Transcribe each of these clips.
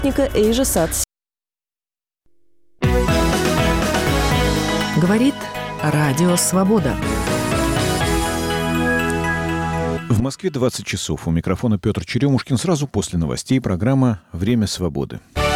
EJSAT. Говорит Радио Свобода. В Москве 20 часов. У микрофона Петр Черемушкин. Сразу после новостей программа «Время свободы».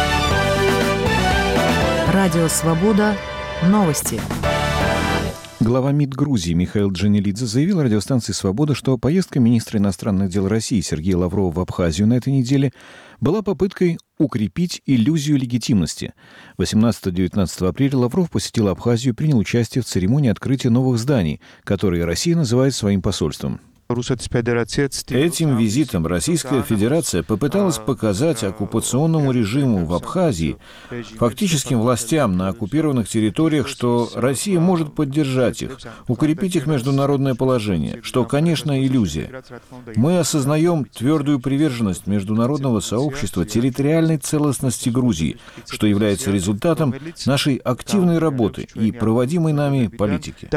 Радио Свобода. Новости. Глава МИД Грузии Михаил Джанелидзе заявил радиостанции «Свобода», что поездка министра иностранных дел России Сергея Лаврова в Абхазию на этой неделе была попыткой укрепить иллюзию легитимности. 18-19 апреля Лавров посетил Абхазию и принял участие в церемонии открытия новых зданий, которые Россия называет своим посольством. Этим визитом Российская Федерация попыталась показать оккупационному режиму в Абхазии, фактическим властям на оккупированных территориях, что Россия может поддержать их, укрепить их международное положение, что, конечно, иллюзия. Мы осознаем твердую приверженность международного сообщества территориальной целостности Грузии, что является результатом нашей активной работы и проводимой нами политики.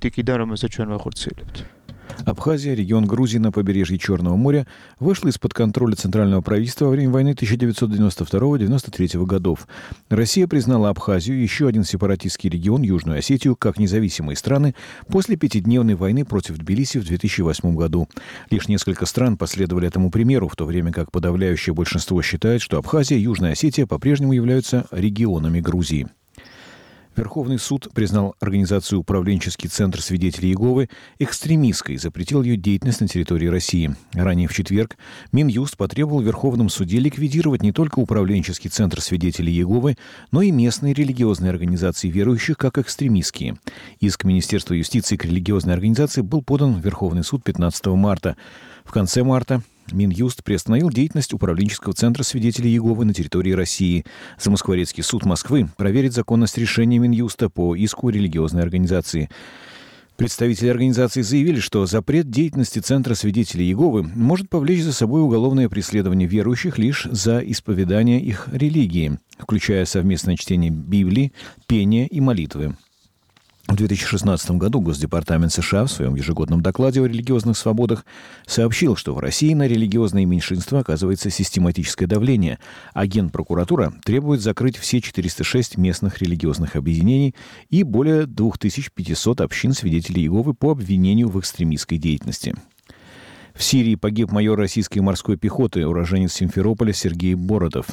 Абхазия, регион Грузии на побережье Черного моря, вышла из-под контроля Центрального правительства во время войны 1992-1993 годов. Россия признала Абхазию, еще один сепаратистский регион, Южную Осетию, как независимые страны после пятидневной войны против Тбилиси в 2008 году. Лишь несколько стран последовали этому примеру, в то время как подавляющее большинство считает, что Абхазия и Южная Осетия по-прежнему являются регионами Грузии. Верховный суд признал организацию «Управленческий центр свидетелей Иеговы» экстремистской и запретил ее деятельность на территории России. Ранее в четверг Минюст потребовал в Верховном суде ликвидировать не только Управленческий центр свидетелей Иеговы, но и местные религиозные организации верующих как экстремистские. Иск Министерства юстиции к религиозной организации был подан в Верховный суд 15 марта. В конце марта Минюст приостановил деятельность Управленческого центра свидетелей Иеговы на территории России. Замоскворецкий суд Москвы проверит законность решения Минюста по иску религиозной организации. Представители организации заявили, что запрет деятельности Центра свидетелей Иеговы может повлечь за собой уголовное преследование верующих лишь за исповедание их религии, включая совместное чтение Библии, пение и молитвы. В 2016 году Госдепартамент США в своем ежегодном докладе о религиозных свободах сообщил, что в России на религиозные меньшинства оказывается систематическое давление, а Генпрокуратура требует закрыть все 406 местных религиозных объединений и более 2500 общин свидетелей Иеговы по обвинению в экстремистской деятельности. В Сирии погиб майор российской морской пехоты, уроженец Симферополя Сергей Бардов.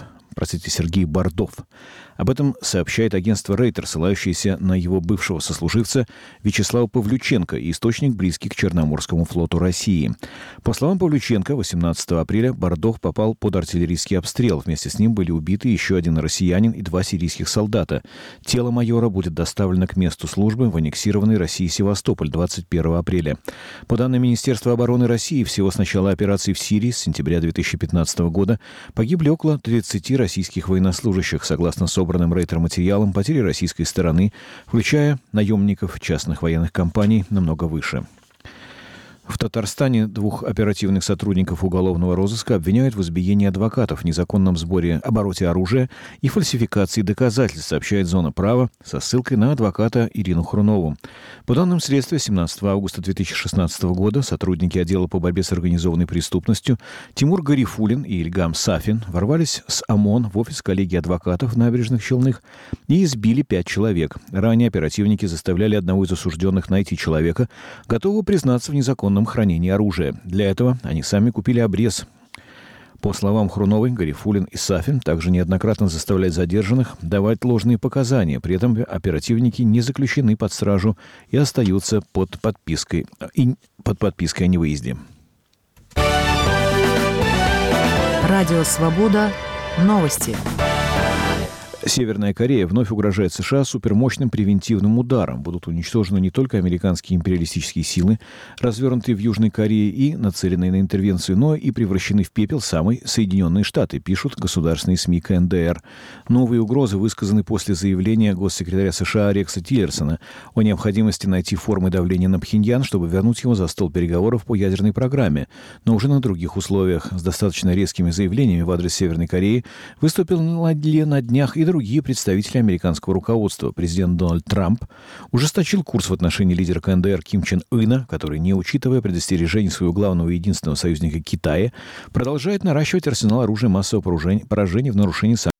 Об этом сообщает агентство Рейтер, ссылающееся на его бывшего сослуживца Вячеслава Павлюченко, источник, близкий к Черноморскому флоту России. По словам Павлюченко, 18 апреля Бардов попал под артиллерийский обстрел. Вместе с ним были убиты еще один россиянин и 2 сирийских солдата. Тело майора будет доставлено к месту службы в аннексированной России Севастополь 21 апреля. По данным Министерства обороны России, всего с начала операции в Сирии с сентября 2015 года погибли около 30 российских военнослужащих. Согласно собранным Рейтер-материалам, потери российской стороны, включая наемников частных военных компаний, намного выше. В Татарстане 2 оперативных сотрудников уголовного розыска обвиняют в избиении адвокатов, незаконном сборе, обороте оружия и фальсификации доказательств, сообщает «Зона права» со ссылкой на адвоката Ирину Хрунову. По данным следствия, 17 августа 2016 года сотрудники отдела по борьбе с организованной преступностью Тимур Гарифулин и Ильгам Сафин ворвались с ОМОН в офис коллегии адвокатов в Набережных Челнах и избили 5 человек. Ранее оперативники заставляли одного из осужденных найти человека, готового признаться в незаконном хранении оружия. Для этого они сами купили обрез. По словам Хруновой, Гарифулин и Сафин также неоднократно заставляют задержанных давать ложные показания. При этом оперативники не заключены под стражу и остаются под подпиской о невыезде. Радио Свобода. Новости. Северная Корея вновь угрожает США супермощным превентивным ударом. Будут уничтожены не только американские империалистические силы, развернутые в Южной Корее и нацеленные на интервенцию, но и превращены в пепел самые Соединенные Штаты, пишут государственные СМИ КНДР. Новые угрозы высказаны после заявления госсекретаря США Рекса Тиллерсона о необходимости найти формы давления на Пхеньян, чтобы вернуть его за стол переговоров по ядерной программе, но уже на других условиях. С достаточно резкими заявлениями в адрес Северной Кореи выступил на днях и другие представители американского руководства. Президент Дональд Трамп ужесточил курс в отношении лидера КНДР Ким Чен Ына, который, не учитывая предостережений своего главного и единственного союзника Китая, продолжает наращивать арсенал оружия массового поражения в нарушении санкций